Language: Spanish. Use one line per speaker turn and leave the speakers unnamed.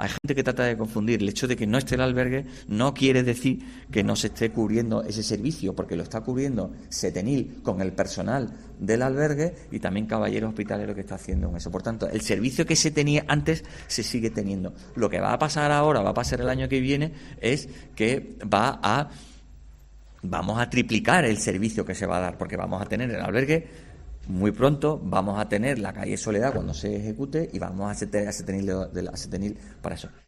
hay gente que trata de confundir. El hecho de que no esté el albergue no quiere decir que no se esté cubriendo ese servicio, porque lo está cubriendo Setenil con el personal del albergue y también Caballero Hospitalero que está haciendo con eso. Por tanto, el servicio que se tenía antes se sigue teniendo. Lo que va a pasar ahora, va a pasar el año que viene, es que vamos a triplicar el servicio que se va a dar, porque vamos a tener el albergue muy pronto, vamos a tener la calle Soledad cuando se ejecute y vamos a tener a Setenil para eso.